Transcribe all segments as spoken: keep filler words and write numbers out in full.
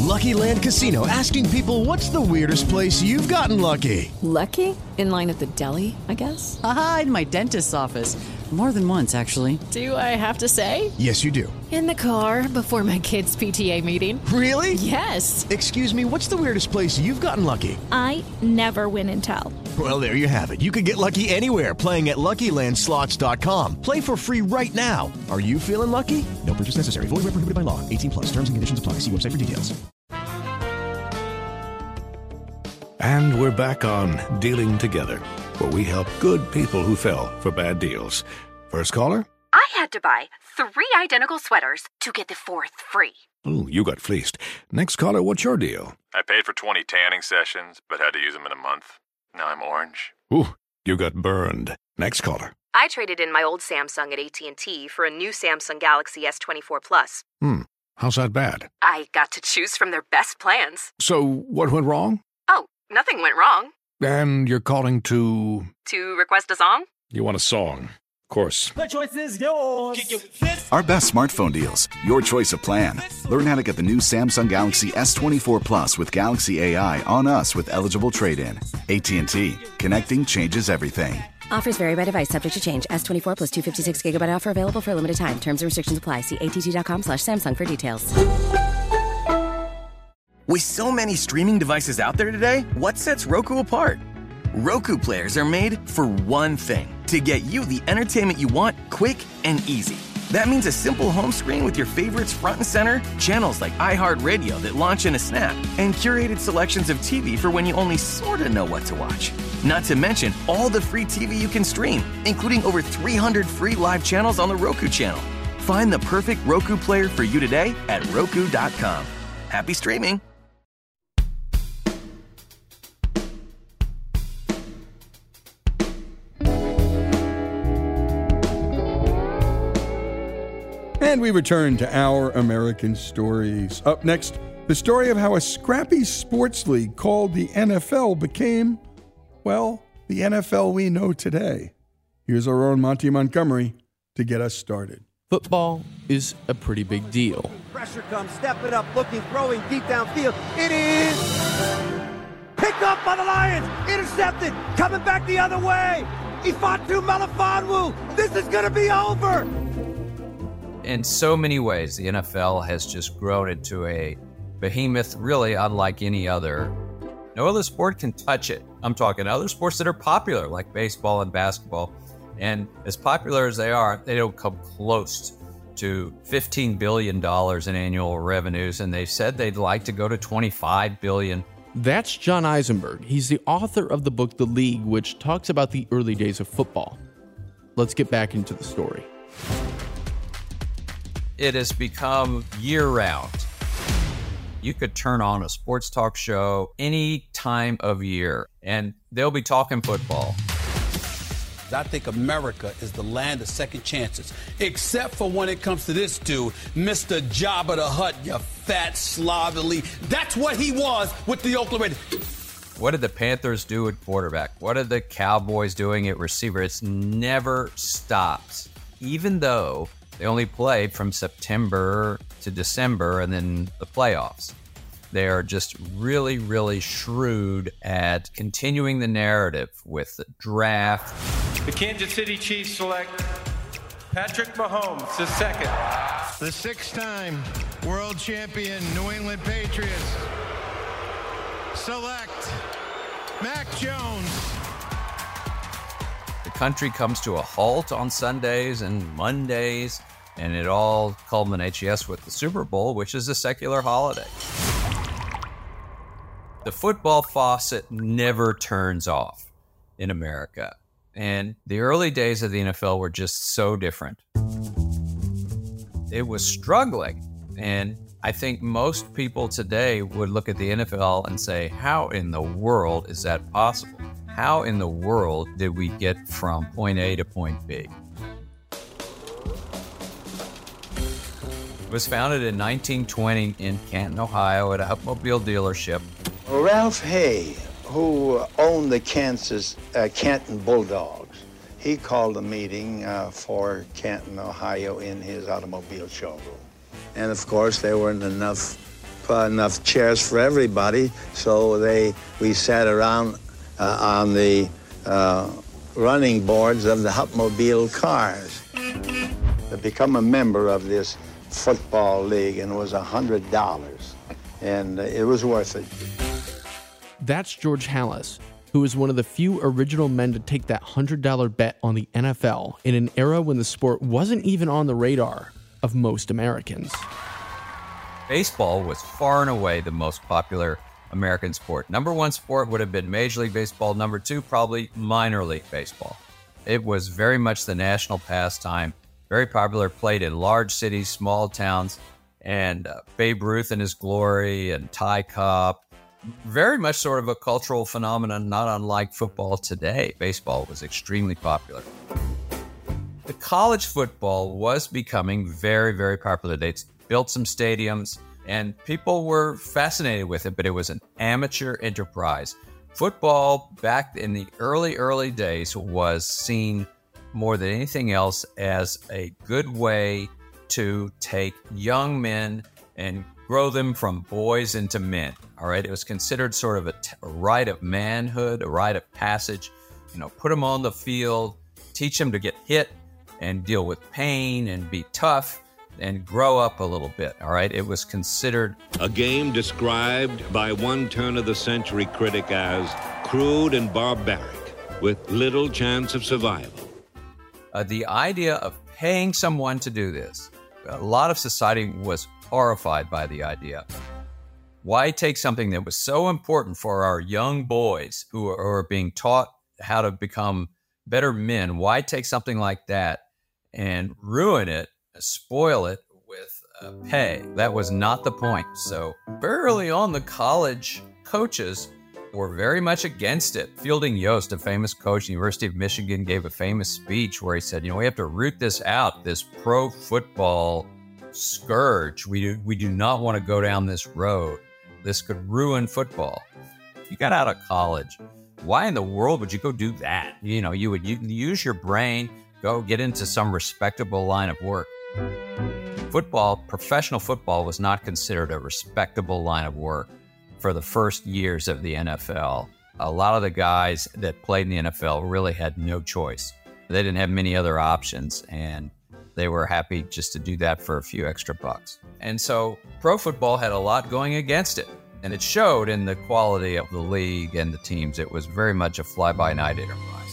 Lucky Land Casino, asking people, what's the weirdest place you've gotten lucky? Lucky? In line at the deli, I guess? Aha, in my dentist's office. More than once, actually. Do I have to say? Yes, you do. In the car before my kids' P T A meeting. Really? Yes. Excuse me, what's the weirdest place you've gotten lucky? I never win and tell. Well, there you have it. You can get lucky anywhere, playing at Lucky Land Slots dot com. Play for free right now. Are you feeling lucky? No purchase necessary. Void where prohibited by law. eighteen plus. Terms and conditions apply. See website for details. And we're back on Dealing Together, where we help good people who fell for bad deals. First caller? I had to buy three identical sweaters to get the fourth free. Ooh, you got fleeced. Next caller, what's your deal? I paid for twenty tanning sessions, but had to use them in a month. Now I'm orange. Ooh, you got burned. Next caller. I traded in my old Samsung at A T and T for a new Samsung Galaxy S twenty-four Plus. Hmm, how's that bad? I got to choose from their best plans. So, what went wrong? Oh, nothing went wrong. And you're calling to... To request a song? You want a song. Of course. The choice is yours. Our best smartphone deals. Your choice of plan. Learn how to get the new Samsung Galaxy S twenty-four Plus with Galaxy A I on us with eligible trade-in. A T and T. Connecting changes everything. Offers vary by device. Subject to change. S twenty-four plus two fifty-six gigabyte offer available for a limited time. Terms and restrictions apply. See att.com slash Samsung for details. With so many streaming devices out there today, what sets Roku apart? Roku players are made for one thing. To get you the entertainment you want quick and easy. That means a simple home screen with your favorites front and center, channels like iHeartRadio that launch in a snap, and curated selections of T V for when you only sort of know what to watch. Not to mention all the free T V you can stream, including over three hundred free live channels on the Roku channel. Find the perfect Roku player for you today at Roku dot com. Happy streaming! And we return to Our American Stories. Up next, the story of how a scrappy sports league called the N F L became, well, the N F L we know today. Here's our own Monty Montgomery to get us started. Football is a pretty big deal. Pressure comes, step it up, looking, throwing deep downfield. It is picked up by the Lions, intercepted, coming back the other way. Ifeatu Melifonwu, this is going to be over. In so many ways, the N F L has just grown into a behemoth really unlike any other. No other sport can touch it. I'm talking other sports that are popular, like baseball and basketball. And as popular as they are, they don't come close to fifteen billion dollars in annual revenues, and they said they'd like to go to twenty-five billion dollars. That's John Eisenberg. He's the author of the book The League, which talks about the early days of football. Let's get back into the story. It has become year-round. You could turn on a sports talk show any time of year, and they'll be talking football. I think America is the land of second chances, except for when it comes to this dude, Mister Jabba the Hutt, you fat slovenly. That's what he was with the Oakland Raiders. What did the Panthers do at quarterback? What are the Cowboys doing at receiver? It's never stops, even though they only played from September to December and then the playoffs. They are just really, really shrewd at continuing the narrative with the draft. The Kansas City Chiefs select Patrick Mahomes, the second. The six-time world champion New England Patriots select Mac Jones. The country comes to a halt on Sundays and Mondays, and it all culminates, yes, with the Super Bowl, which is a secular holiday. The football faucet never turns off in America, and the early days of the N F L were just so different. It was struggling, and I think most people today would look at the N F L and say, how in the world is that possible? How in the world did we get from point A to point B? It was founded in nineteen twenty in Canton, Ohio, at an automobile dealership. Ralph Hay, who owned the Kansas uh, Canton Bulldogs, he called a meeting uh, for Canton, Ohio, in his automobile showroom. And of course, there weren't enough uh, enough chairs for everybody, so they we sat around uh, on the uh, running boards of the Hupmobile cars. To become a member of this football league, and it was one hundred dollars, and it was worth it. That's George Halas, who was one of the few original men to take that one hundred dollars bet on the N F L in an era when the sport wasn't even on the radar of most Americans. Baseball was far and away the most popular American sport. Number one sport would have been Major League Baseball. Number two, probably minor league baseball. It was very much the national pastime, very popular, played in large cities, small towns, and uh, Babe Ruth in his glory and Ty Cobb. Very much sort of a cultural phenomenon, not unlike football today. Baseball was extremely popular. The college football was becoming very, very popular. They built some stadiums, and people were fascinated with it, but it was an amateur enterprise. Football, back in the early, early days, was seen more than anything else as a good way to take young men and grow them from boys into men. All right, it was considered sort of a, t- a rite of manhood, a rite of passage. You know, put them on the field, teach them to get hit and deal with pain and be tough and grow up a little bit. All right, it was considered a game described by one turn-of-the-century critic as crude and barbaric, with little chance of survival. Uh, the idea of paying someone to do this, a lot of society was horrified by the idea. Why take something that was so important for our young boys who are, are being taught how to become better men? Why take something like that and ruin it, spoil it with uh, pay? That was not the point. So very early on, the college coaches were very much against it. Fielding Yost, a famous coach at the University of Michigan, gave a famous speech where he said, you know, we have to root this out, this pro football scourge. We do, we do not want to go down this road. This could ruin football. If you got out of college, why in the world would you go do that? You know, you would you, use your brain, go get into some respectable line of work. Football, professional football, was not considered a respectable line of work for the first years of the N F L. A lot of the guys that played in the N F L really had no choice. They didn't have many other options, and they were happy just to do that for a few extra bucks. And so pro football had a lot going against it, and it showed in the quality of the league and the teams. It was very much a fly-by-night enterprise.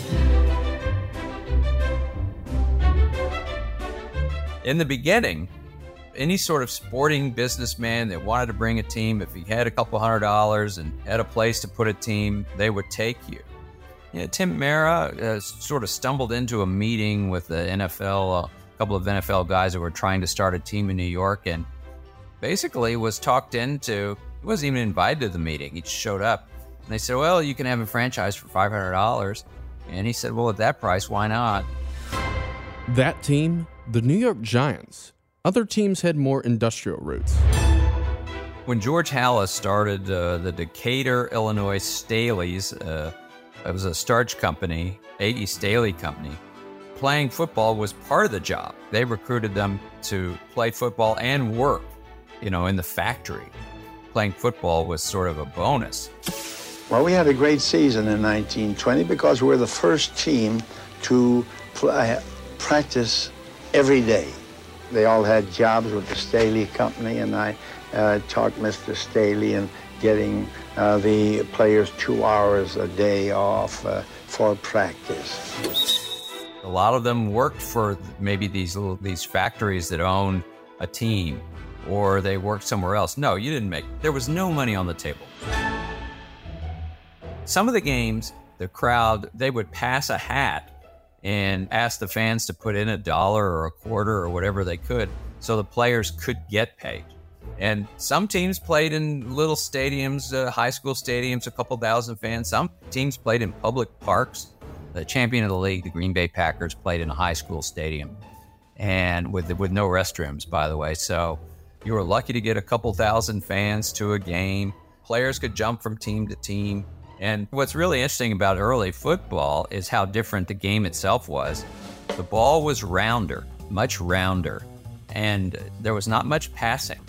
In the beginning, any sort of sporting businessman that wanted to bring a team, if he had a couple hundred dollars and had a place to put a team, they would take you. You know, Tim Mara uh, sort of stumbled into a meeting with the N F L, a couple of N F L guys that were trying to start a team in New York, and basically was talked into, he wasn't even invited to the meeting. He just showed up. And they said, well, you can have a franchise for five hundred dollars. And he said, well, at that price, why not? That team, the New York Giants. Other teams had more industrial roots. When George Halas started uh, the Decatur, Illinois Staley's, uh, it was a starch company, A E Staley Company. Playing football was part of the job. They recruited them to play football and work, you know, in the factory. Playing football was sort of a bonus. Well, we had a great season in nineteen twenty because we were the first team to play, practice every day. They all had jobs with the Staley Company, and I uh, taught Mister Staley in getting uh, the players two hours a day off uh, for practice. A lot of them worked for maybe these little, these factories that owned a team, or they worked somewhere else. No, you didn't make, there was no money on the table. Some of the games, the crowd, they would pass a hat and ask the fans to put in a dollar or a quarter or whatever they could so the players could get paid. And some teams played in little stadiums, uh, high school stadiums, a couple thousand fans. Some teams played in public parks. The champion of the league, the Green Bay Packers, played in a high school stadium, and with with no restrooms, by the way. So you were lucky to get a couple thousand fans to a game. Players could jump from team to team. And what's really interesting about early football is how different the game itself was. The ball was rounder, much rounder, and there was not much passing.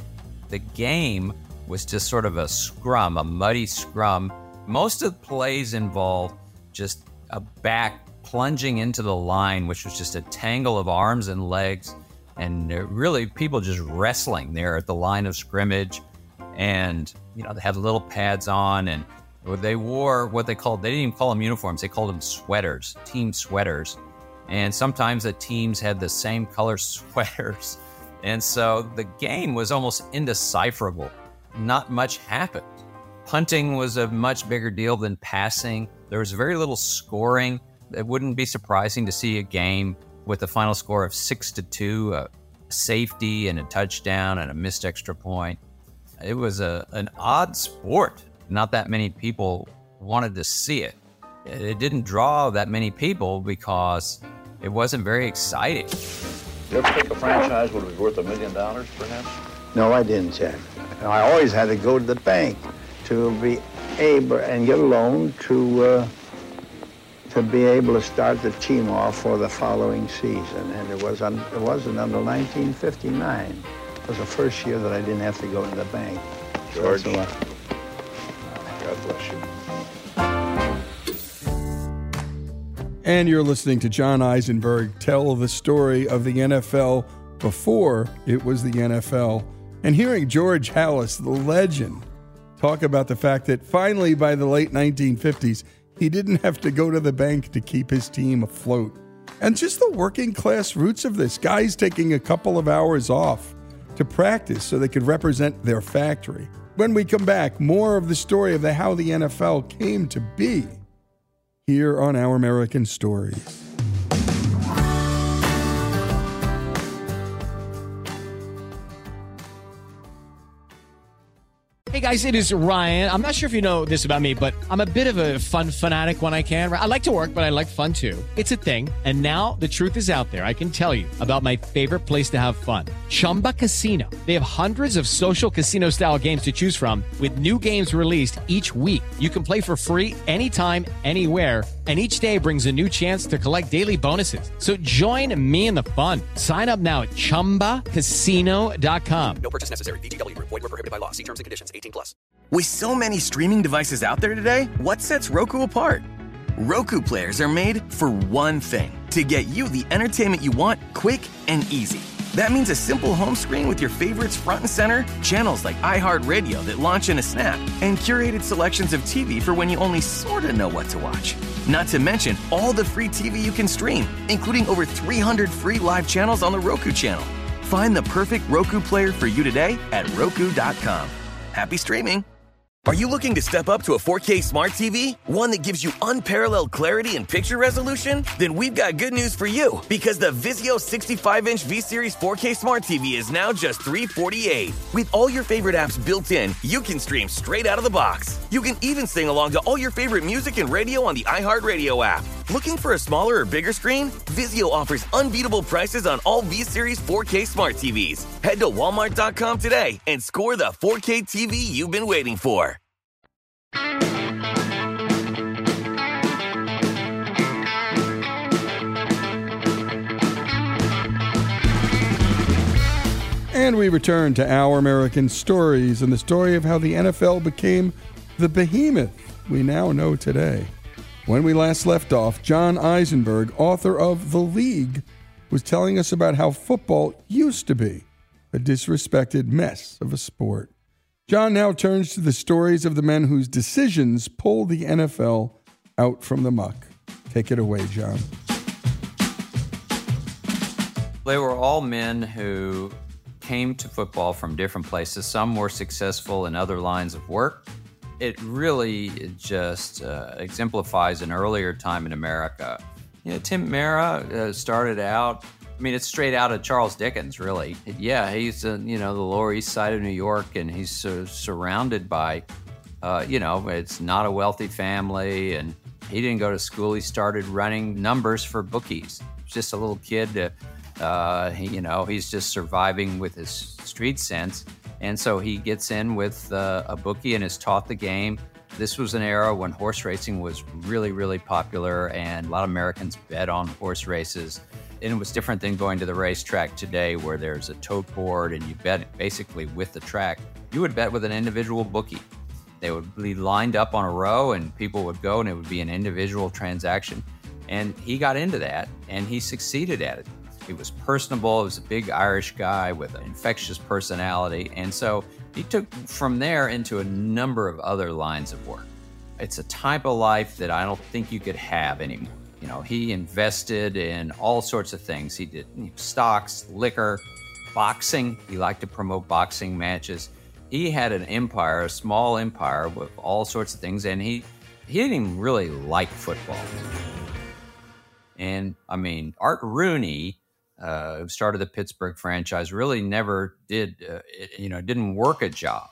The game was just sort of a scrum, a muddy scrum. Most of the plays involved just a back plunging into the line, which was just a tangle of arms and legs, and really people just wrestling there at the line of scrimmage. And, you know, they had little pads on, and they wore what they called, they didn't even call them uniforms, they called them sweaters, team sweaters. And sometimes the teams had the same color sweaters. And so the game was almost indecipherable. Not much happened. Punting was a much bigger deal than passing. There was very little scoring. It wouldn't be surprising to see a game with a final score of six to two, a safety and a touchdown and a missed extra point. It was a an odd sport. Not that many people wanted to see it. It didn't draw that many people because it wasn't very exciting. You ever think a franchise would be worth a million dollars, perhaps? No, I didn't, Jack. I always had to go to the bank to be able and get a loan to uh, to be able to start the team off for the following season. And it was un, it wasn't until nineteen fifty-nine. It was the first year that I didn't have to go to the bank. George, so, uh, God bless you. And you're listening to John Eisenberg tell the story of the N F L before it was the N F L. And hearing George Halas, the legend, talk about the fact that finally by the late nineteen fifties, he didn't have to go to the bank to keep his team afloat. And just the working class roots of this, guys taking a couple of hours off to practice so they could represent their factory. When we come back, more of the story of the, how the N F L came to be here on Our American Stories. Hey guys, it is Ryan. I'm not sure if you know this about me, but I'm a bit of a fun fanatic when I can. I like to work, but I like fun too. It's a thing. And now the truth is out there. I can tell you about my favorite place to have fun. Chumba Casino. They have hundreds of social casino style games to choose from with new games released each week. You can play for free anytime, anywhere. And each day brings a new chance to collect daily bonuses. So join me in the fun. Sign up now at chumba casino dot com. No purchase necessary. V G W. Void where prohibited by law. See terms and conditions. eighteen plus. With so many streaming devices out there today, what sets Roku apart? Roku players are made for one thing. To get you the entertainment you want quick and easy. That means a simple home screen with your favorites front and center, channels like iHeartRadio that launch in a snap, and curated selections of T V for when you only sort of know what to watch. Not to mention all the free T V you can stream, including over three hundred free live channels on the Roku channel. Find the perfect Roku player for you today at roku dot com. Happy streaming! Are you looking to step up to a four K smart T V? One that gives you unparalleled clarity and picture resolution? Then we've got good news for you, because the Vizio sixty-five inch V-Series four K smart T V is now just three hundred forty-eight dollars. With all your favorite apps built in, you can stream straight out of the box. You can even sing along to all your favorite music and radio on the iHeartRadio app. Looking for a smaller or bigger screen? Vizio offers unbeatable prices on all V-Series four K smart T Vs. Head to walmart dot com today and score the four K T V you've been waiting for. And we return to Our American Stories and the story of how the N F L became the behemoth we now know today. When we last left off, John Eisenberg, author of The League, was telling us about how football used to be a disrespected mess of a sport. John now turns to the stories of the men whose decisions pulled the N F L out from the muck. Take it away, John. They were all men who came to football from different places. Some were successful in other lines of work. It really just uh, exemplifies an earlier time in America. You know, Tim Mara uh, started out, I mean, it's straight out of Charles Dickens, really. Yeah, he's, uh, you know, the Lower East Side of New York, and he's uh, surrounded by, uh, you know, it's not a wealthy family, and he didn't go to school. He started running numbers for bookies. He's just a little kid, uh, uh, he, you know, he's just surviving with his street sense. And so he gets in with uh, a bookie and is taught the game. This was an era when horse racing was really, really popular, and a lot of Americans bet on horse races. And it was different than going to the racetrack today where there's a tote board and you bet basically with the track. You would bet with an individual bookie. They would be lined up on a row and people would go and it would be an individual transaction. And he got into that and he succeeded at it. He was personable. He was a big Irish guy with an infectious personality. And so he took from there into a number of other lines of work. It's a type of life that I don't think you could have anymore. You know, he invested in all sorts of things. He did stocks, liquor, boxing. He liked to promote boxing matches. He had an empire, a small empire with all sorts of things, and he, he didn't even really like football. And, I mean, Art Rooney, uh, who started the Pittsburgh franchise, really never did, uh, it, you know, didn't work a job.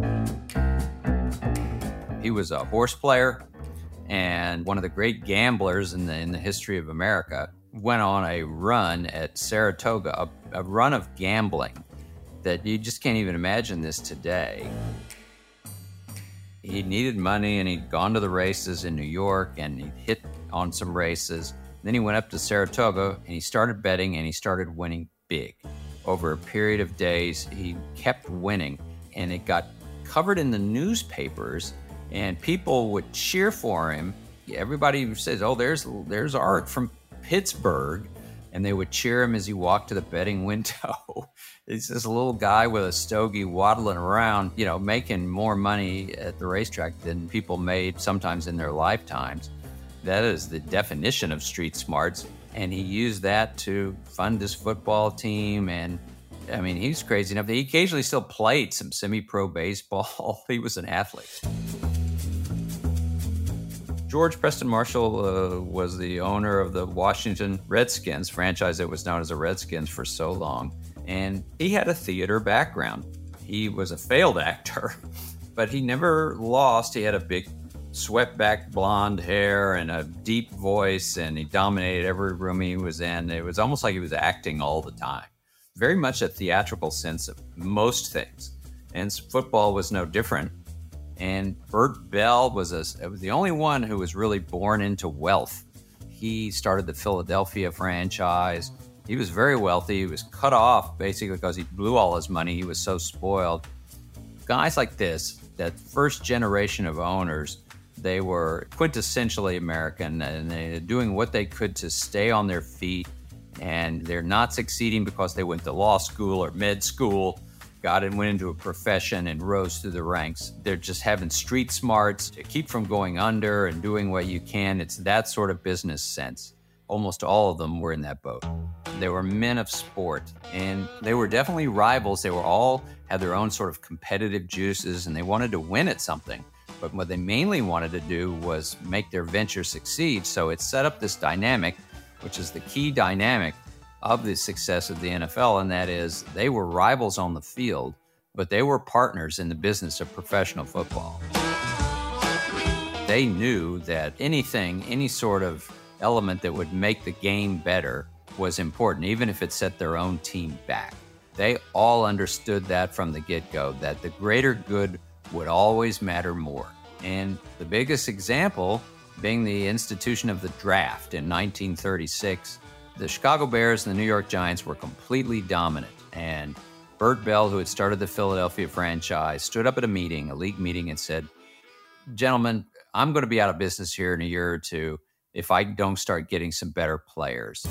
He was a horse player and one of the great gamblers in the, in the history of America. Went on a run at Saratoga, a, a run of gambling that you just can't even imagine this today. He needed money and he'd gone to the races in New York and he'd hit on some races. Then he went up to Saratoga and he started betting and he started winning big. Over a period of days, he kept winning and it got covered in the newspapers and people would cheer for him. Everybody says, oh, there's there's Art from Pittsburgh. And they would cheer him as he walked to the betting window. He's this little guy with a stogie waddling around, you know, making more money at the racetrack than people made sometimes in their lifetimes. That is the definition of street smarts. And he used that to fund his football team. And I mean, he's crazy enough that he occasionally still played some semi-pro baseball. He was an athlete. George Preston Marshall uh, was the owner of the Washington Redskins, franchise that was known as the Redskins for so long. And he had a theater background. He was a failed actor, but he never lost. He had a big swept-back blonde hair and a deep voice, and he dominated every room he was in. It was almost like he was acting all the time. Very much a theatrical sense of most things. And football was no different. And Bert Bell was, a, was the only one who was really born into wealth. He started the Philadelphia franchise. He was very wealthy. He was cut off basically because he blew all his money. He was so spoiled. Guys like this, that first generation of owners, they were quintessentially American and they're doing what they could to stay on their feet. And they're not succeeding because they went to law school or med school. Got and went into a profession and rose through the ranks. They're just having street smarts to keep from going under and doing what you can. It's that sort of business sense. Almost all of them were in that boat. They were men of sport, and they were definitely rivals. They were all had their own sort of competitive juices, and they wanted to win at something. But what they mainly wanted to do was make their venture succeed. So it set up this dynamic, which is the key dynamic of the success of the N F L, and that is they were rivals on the field, but they were partners in the business of professional football. They knew that anything, any sort of element that would make the game better was important, even if it set their own team back. They all understood that from the get-go, that the greater good would always matter more. And the biggest example being the institution of the draft in nineteen thirty-six. The Chicago Bears and the New York Giants were completely dominant, and Bert Bell, who had started the Philadelphia franchise, stood up at a meeting, a league meeting, and said, gentlemen, I'm going to be out of business here in a year or two if I don't start getting some better players.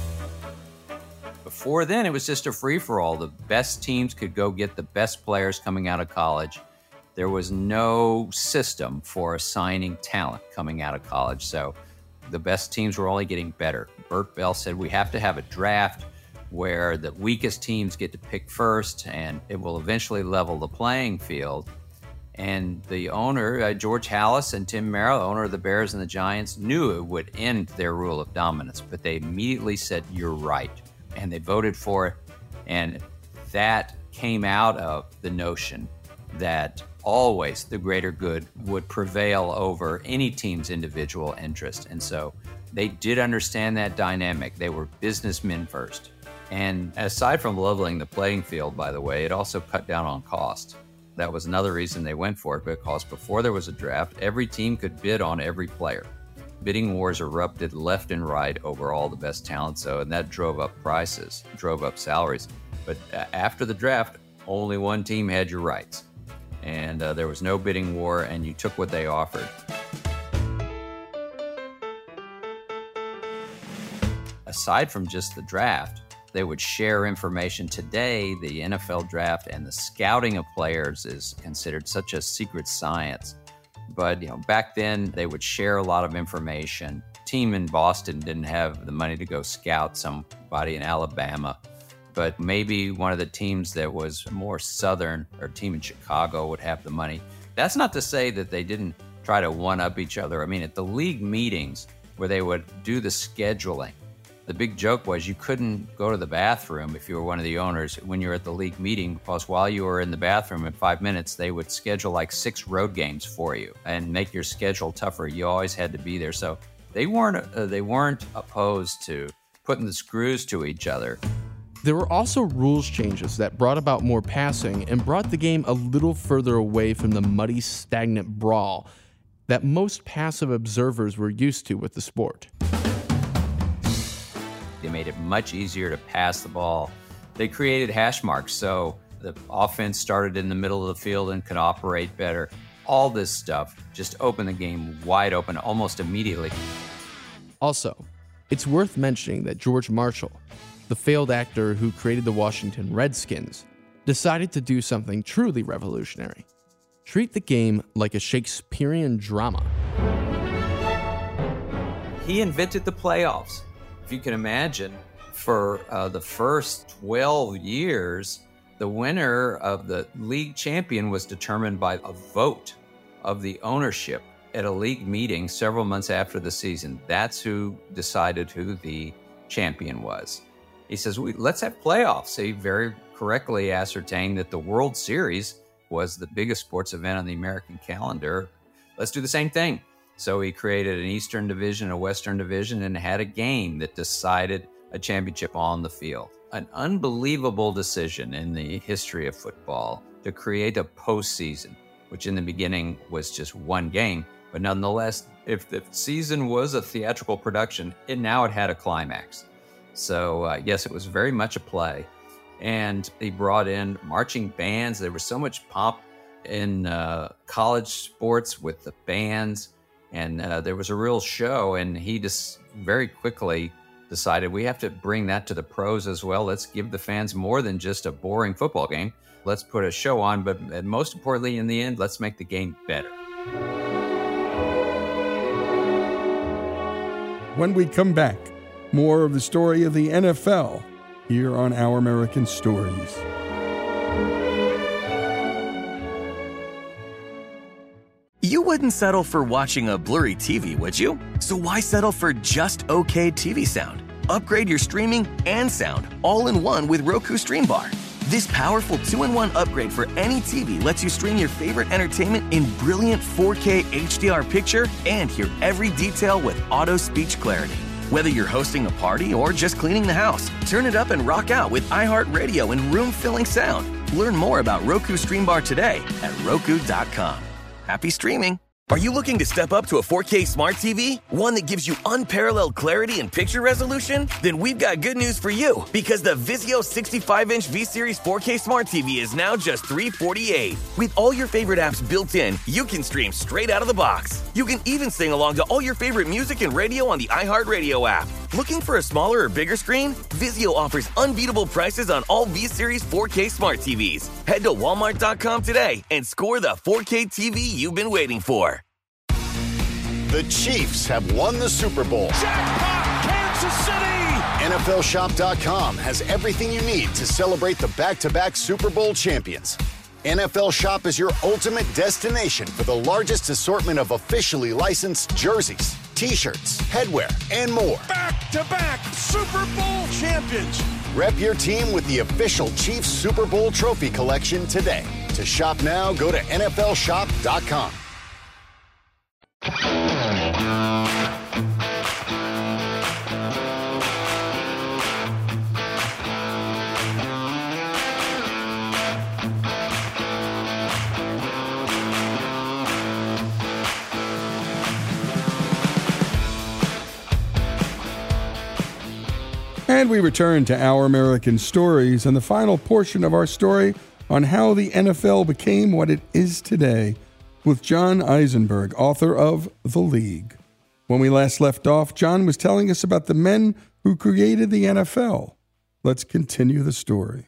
Before then, it was just a free-for-all. The best teams could go get the best players coming out of college. There was no system for assigning talent coming out of college, so the best teams were only getting better. Bert Bell said we have to have a draft where the weakest teams get to pick first, and it will eventually level the playing field. And the owner, uh, George Halas and Tim Merrill, owner of the Bears and the Giants, knew it would end their rule of dominance, but they immediately said, you're right. And they voted for it. And that came out of the notion that always the greater good would prevail over any team's individual interest. And so they did understand that dynamic. They were businessmen first. And aside from leveling the playing field, by the way, it also cut down on cost. That was another reason they went for it, because before there was a draft, every team could bid on every player. bidding wars erupted left and right over all the best talent, so and that drove up prices, drove up salaries. But after the draft, only one team had your rights, and uh, there was no bidding war, and you took what they offered. Aside from just the draft, they would share information. Today, the N F L draft and the scouting of players is considered such a secret science. But, you know, back then they would share a lot of information. Team in Boston didn't have the money to go scout somebody in Alabama, but maybe one of the teams that was more southern, or team in Chicago, would have the money. That's not to say that they didn't try to one-up each other. I mean, at the league meetings where they would do the scheduling, the big joke was you couldn't go to the bathroom if you were one of the owners when you were at the league meeting, because while you were in the bathroom in five minutes, they would schedule like six road games for you and make your schedule tougher. You always had to be there. So they weren't uh, they weren't opposed to putting the screws to each other. There were also rules changes that brought about more passing and brought the game a little further away from the muddy, stagnant brawl that most passive observers were used to with the sport. They made it much easier to pass the ball. They created hash marks, so the offense started in the middle of the field and could operate better. All this stuff just opened the game wide open almost immediately. Also, it's worth mentioning that George Marshall, the failed actor who created the Washington Redskins, decided to do something truly revolutionary. Treat the game like a Shakespearean drama. He invented the playoffs. If you can imagine, for uh, the first twelve years, the winner of the league champion was determined by a vote of the ownership at a league meeting several months after the season. That's who decided who the champion was. He says, we, let's have playoffs. He very correctly ascertained that the World Series was the biggest sports event on the American calendar. Let's do the same thing. So he created an Eastern Division, a Western Division, and had a game that decided a championship on the field. An unbelievable decision in the history of football to create a postseason, which in the beginning was just one game. But nonetheless, if the season was a theatrical production, it now it had a climax. So uh, yes, it was very much a play. And he brought in marching bands. There was so much pomp in uh, college sports with the bands. And uh, there was a real show, and he just very quickly decided we have to bring that to the pros as well. Let's give the fans more than just a boring football game. Let's put a show on, but most importantly, in the end, let's make the game better. When we come back, more of the story of the N F L here on Our American Stories. You wouldn't settle for watching a blurry T V, would you? So why settle for just okay T V sound? Upgrade your streaming and sound all in one with Roku Stream Bar. This powerful two in one upgrade for any T V lets you stream your favorite entertainment in brilliant four K H D R picture and hear every detail with auto speech clarity. Whether you're hosting a party or just cleaning the house, turn it up and rock out with iHeartRadio and room-filling sound. Learn more about Roku Stream Bar today at Roku dot com. Happy streaming. Are you looking to step up to a four K smart T V? One that gives you unparalleled clarity and picture resolution? Then we've got good news for you, because the Vizio sixty-five inch V-Series four K smart T V is now just three hundred forty-eight dollars. With all your favorite apps built in, you can stream straight out of the box. You can even sing along to all your favorite music and radio on the iHeartRadio app. Looking for a smaller or bigger screen? Vizio offers unbeatable prices on all V-Series four K smart T Vs. Head to Walmart dot com today and score the four K T V you've been waiting for. The Chiefs have won the Super Bowl. Jackpot, Kansas City! N F L Shop dot com has everything you need to celebrate the back-to-back Super Bowl champions. N F L Shop is your ultimate destination for the largest assortment of officially licensed jerseys, T-shirts, headwear, and more. Back-to-back Super Bowl champions! Rep your team with the official Chiefs Super Bowl trophy collection today. To shop now, go to N F L Shop dot com. And we return to Our American Stories and the final portion of our story on how the N F L became what it is today with John Eisenberg, author of The League. When we last left off, John was telling us about the men who created the N F L. Let's continue the story.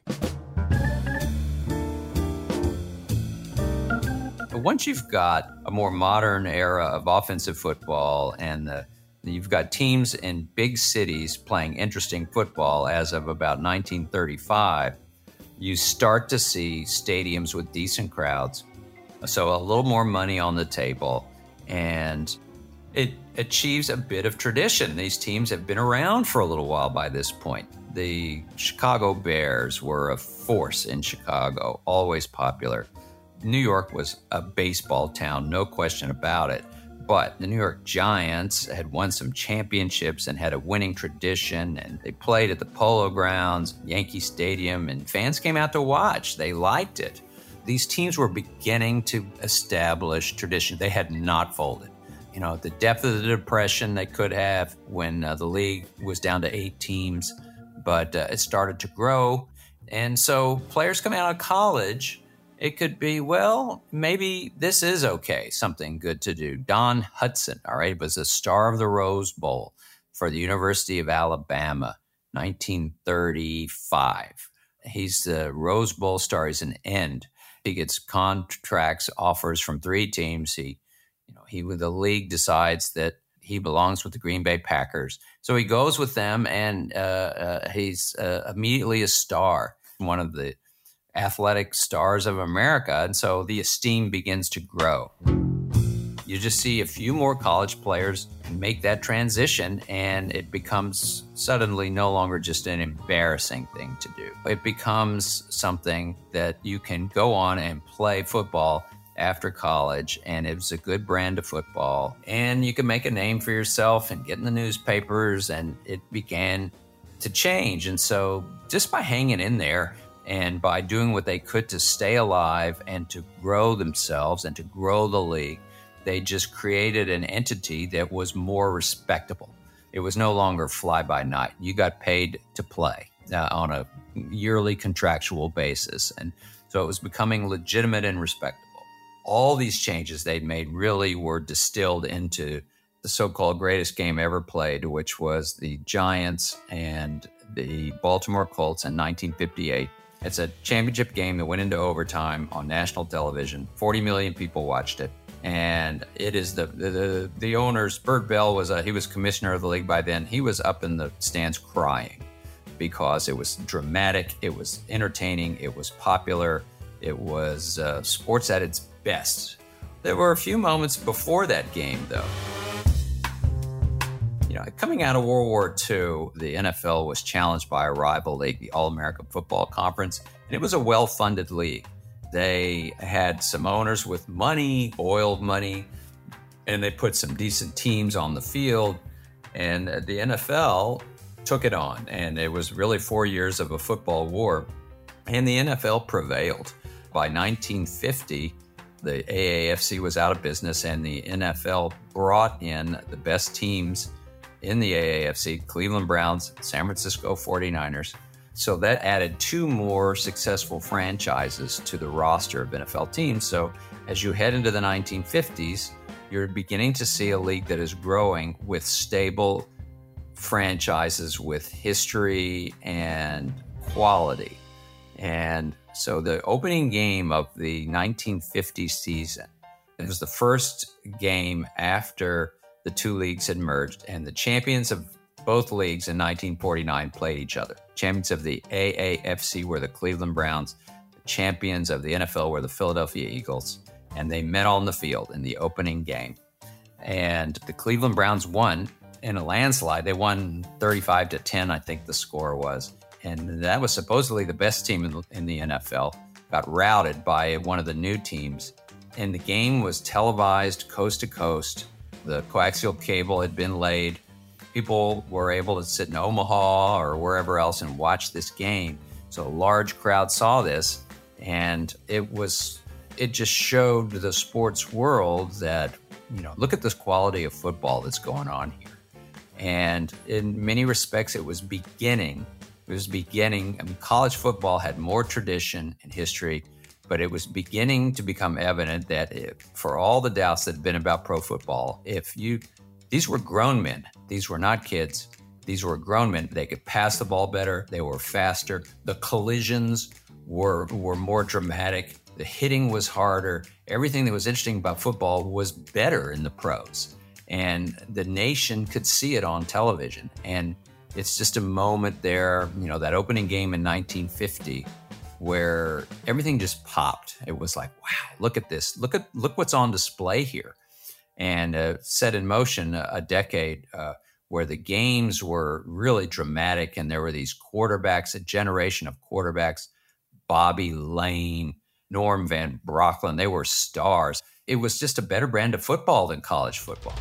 Once you've got a more modern era of offensive football and the, you've got teams in big cities playing interesting football as of about nineteen thirty-five, you start to see stadiums with decent crowds. So a little more money on the table, and it achieves a bit of tradition. These teams have been around for a little while by this point. The Chicago Bears were a force in Chicago, always popular. New York was a baseball town, no question about it. But the New York Giants had won some championships and had a winning tradition, and they played at the Polo Grounds, Yankee Stadium, and fans came out to watch. They liked it. These teams were beginning to establish tradition. They had not folded. You know, the depth of the depression they could have when uh, the league was down to eight teams, but uh, it started to grow. And so players coming out of college, it could be, well, maybe this is okay, something good to do. Don Hutson, all right, was the star of the Rose Bowl for the University of Alabama, nineteen thirty-five. He's the Rose Bowl star. He's an end. He gets contracts, offers from three teams. He, you know, he, the league decides that he belongs with the Green Bay Packers. So he goes with them, and uh, uh, he's uh, immediately a star, one of the athletic stars of America. And so the esteem begins to grow. You just see a few more college players make that transition, and it becomes suddenly no longer just an embarrassing thing to do. It becomes something that you can go on and play football after college, and it was a good brand of football, and you can make a name for yourself and get in the newspapers, and it began to change. And so just by hanging in there and by doing what they could to stay alive and to grow themselves and to grow the league, they just created an entity that was more respectable. It was no longer fly by night. You got paid to play uh, on a yearly contractual basis. And so it was becoming legitimate and respectable. All these changes they'd made really were distilled into the so-called greatest game ever played, which was the Giants and the Baltimore Colts in nineteen fifty-eight. It's a championship game that went into overtime on national television. forty million people watched it. And it is the, the, the owners, Bert Bell was a, he was commissioner of the league by then. He was up in the stands crying because it was dramatic, it was entertaining, it was popular, it was uh, sports at its best. There were a few moments before that game, though. You know, coming out of World War Two, the N F L was challenged by a rival league, the All-American Football Conference, and it was a well-funded league. They had some owners with money, oiled money, and they put some decent teams on the field, and the N F L took it on, and it was really four years of a football war, and the N F L prevailed. By nineteen fifty, the A A F C was out of business, and the N F L brought in the best teams in the A A F C, Cleveland Browns, San Francisco forty-niners. So that added two more successful franchises to the roster of N F L teams. So as you head into the nineteen fifties, you're beginning to see a league that is growing with stable franchises with history and quality. And so the opening game of the nineteen fifty season, it was the first game after the two leagues had merged, and the champions of both leagues in nineteen forty-nine played each other. Champions of the A A F C were the Cleveland Browns. The champions of the N F L were the Philadelphia Eagles. And they met on the field in the opening game. And the Cleveland Browns won in a landslide. They won thirty-five to ten, I think the score was. And that was supposedly the best team in the, in the N F L. Got routed by one of the new teams. And the game was televised coast to coast. The coaxial cable had been laid. People were able to sit in Omaha or wherever else and watch this game. So a large crowd saw this, and it was it just showed the sports world that, you know, look at this quality of football that's going on here. And in many respects, it was beginning. It was beginning. I mean, college football had more tradition and history, but it was beginning to become evident that if, for all the doubts that had been about pro football, if you, these were grown men. These were not kids. These were grown men. They could pass the ball better. They were faster. The collisions were were more dramatic. The hitting was harder. Everything that was interesting about football was better in the pros. And the nation could see it on television. And it's just a moment there, you know, that opening game in nineteen fifty, where everything just popped. It was like, wow, look at this. Look at look what's on display here. And uh, set in motion a, a decade uh, where the games were really dramatic, and there were these quarterbacks, a generation of quarterbacks, Bobby Lane, Norm Van Brocklin. They were stars. It was just a better brand of football than college football.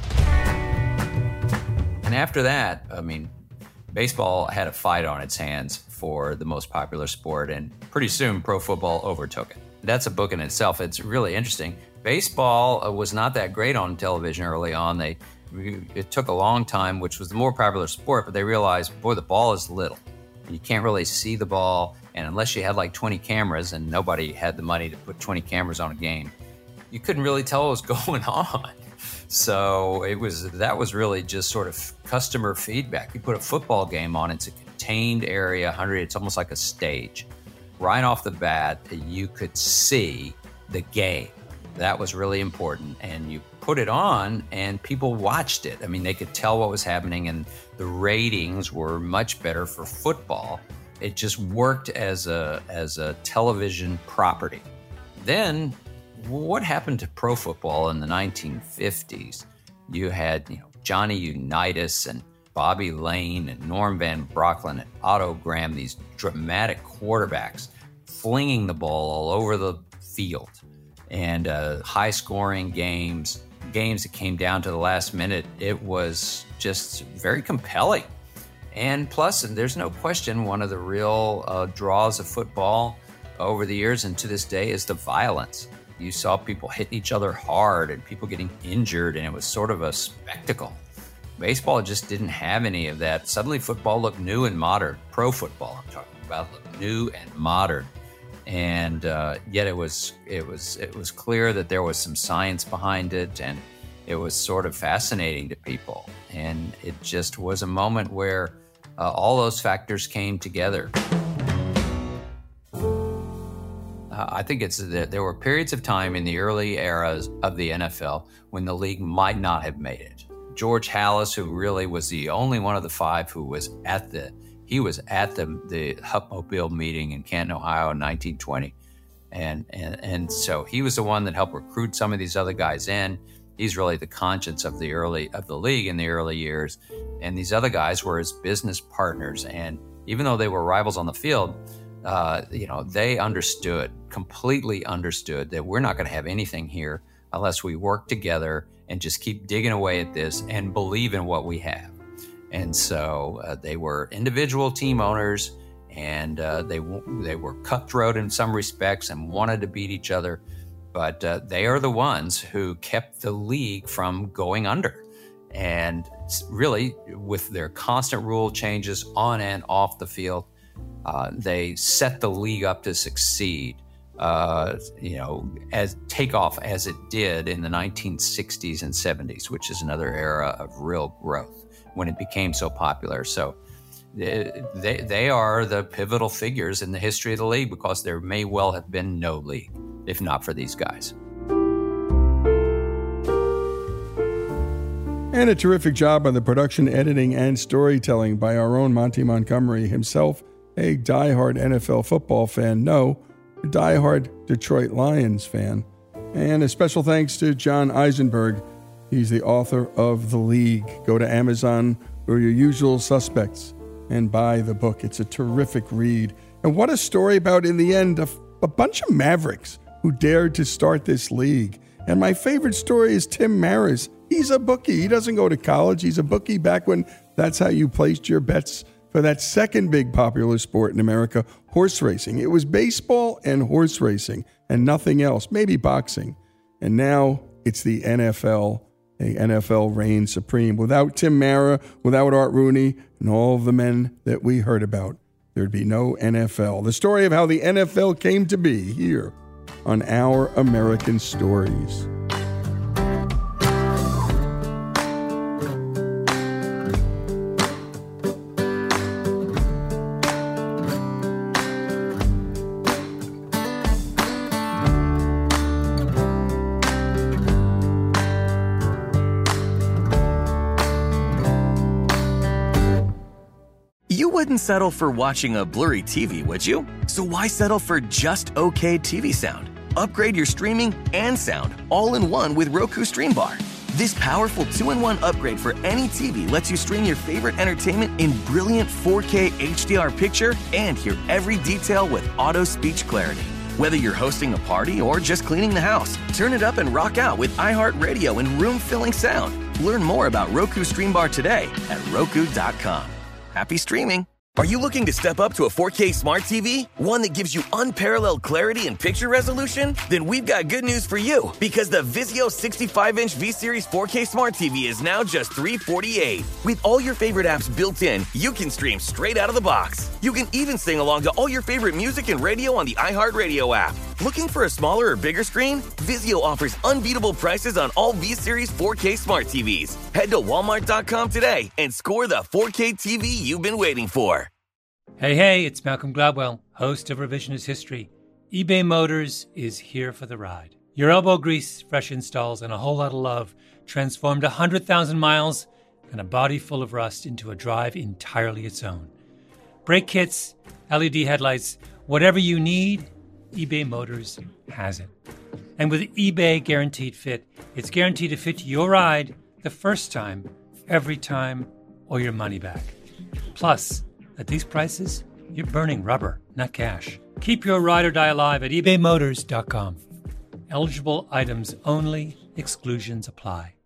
And after that, I mean, baseball had a fight on its hands for the most popular sport, and pretty soon pro football overtook it. That's a book in itself. It's really interesting. Baseball was not that great on television early on. They It took a long time, which was the more popular sport, but they realized, boy, the ball is little. You can't really see the ball, and unless you had like twenty cameras, and nobody had the money to put twenty cameras on a game, you couldn't really tell what was going on. So it was that was really just sort of customer feedback. You put a football game on, it's a contained area, one hundred, it's almost like a stage. Right off the bat, you could see the game. That was really important. And you put it on and people watched it. I mean, they could tell what was happening, and the ratings were much better for football. It just worked as a as a television property. Then what happened to pro football in the nineteen fifties? You had, you know, Johnny Unitas and Bobby Lane and Norm Van Brocklin and Otto Graham, these dramatic quarterbacks flinging the ball all over the field, and uh, high-scoring games, games that came down to the last minute. It was just very compelling. And plus, and there's no question, one of the real uh, draws of football over the years and to this day is the violence. You saw people hitting each other hard and people getting injured, and it was sort of a spectacle. Baseball just didn't have any of that. Suddenly football looked new and modern. Pro football, I'm talking about, looked new and modern. And uh, yet it was it was it was clear that there was some science behind it, and it was sort of fascinating to people. And it just was a moment where uh, all those factors came together. Uh, I think it's that there were periods of time in the early eras of the N F L when the league might not have made it. George Halas, who really was the only one of the five who was at the He was at the the Hupmobile meeting in Canton, Ohio in nineteen twenty. And, and and so he was the one that helped recruit some of these other guys in. He's really the conscience of the early of the league in the early years. And these other guys were his business partners. And even though they were rivals on the field, uh, you know, they understood, completely understood that we're not going to have anything here unless we work together and just keep digging away at this and believe in what we have. And so uh, they were individual team owners, and uh, they they were cutthroat in some respects and wanted to beat each other. But uh, they are the ones who kept the league from going under. And really, with their constant rule changes on and off the field, uh, they set the league up to succeed, uh, you know, as take off as it did in the nineteen sixties and seventies, which is another era of real growth when it became so popular. So they, they are the pivotal figures in the history of the league, because there may well have been no league if not for these guys. And a terrific job on the production, editing, and storytelling by our own Monty Montgomery himself, a diehard N F L football fan. No, a diehard Detroit Lions fan. And a special thanks to John Eisenberg. He's the author of The League. Go to Amazon or your usual suspects and buy the book. It's a terrific read. And what a story about, in the end, a, a bunch of mavericks who dared to start this league. And my favorite story is Tim Maris. He's a bookie. He doesn't go to college. He's a bookie back when that's how you placed your bets for that second big popular sport in America, horse racing. It was baseball and horse racing and nothing else, maybe boxing. And now it's the N F L. the N F L reigns supreme. Without Tim Mara, without Art Rooney, and all of the men that we heard about, there'd be no N F L. The story of how the N F L came to be here on Our American Stories. You wouldn't settle for watching a blurry T V, would you? So why settle for just okay T V sound? Upgrade your streaming and sound all in one with Roku Stream Bar. This powerful two in one upgrade for any T V lets you stream your favorite entertainment in brilliant four K H D R picture and hear every detail with auto speech clarity. Whether you're hosting a party or just cleaning the house, turn it up and rock out with iHeartRadio and room-filling sound. Learn more about Roku Stream Bar today at Roku dot com. Happy streaming. Are you looking to step up to a four K smart T V? One that gives you unparalleled clarity and picture resolution? Then we've got good news for you, because the Vizio sixty-five inch V-Series four K smart T V is now just three hundred forty-eight dollars. With all your favorite apps built in, you can stream straight out of the box. You can even sing along to all your favorite music and radio on the iHeartRadio app. Looking for a smaller or bigger screen? Vizio offers unbeatable prices on all V-Series four K smart T Vs. Head to Walmart dot com today and score the four K T V you've been waiting for. Hey, hey, it's Malcolm Gladwell, host of Revisionist History. eBay Motors is here for the ride. Your elbow grease, fresh installs, and a whole lot of love transformed one hundred thousand miles and a body full of rust into a drive entirely its own. Brake kits, L E D headlights, whatever you need, eBay Motors has it. And with eBay Guaranteed Fit, it's guaranteed to fit your ride the first time, every time, or your money back. Plus, at these prices, you're burning rubber, not cash. Keep your ride or die alive at ebay motors dot com. Eligible items only. Exclusions apply.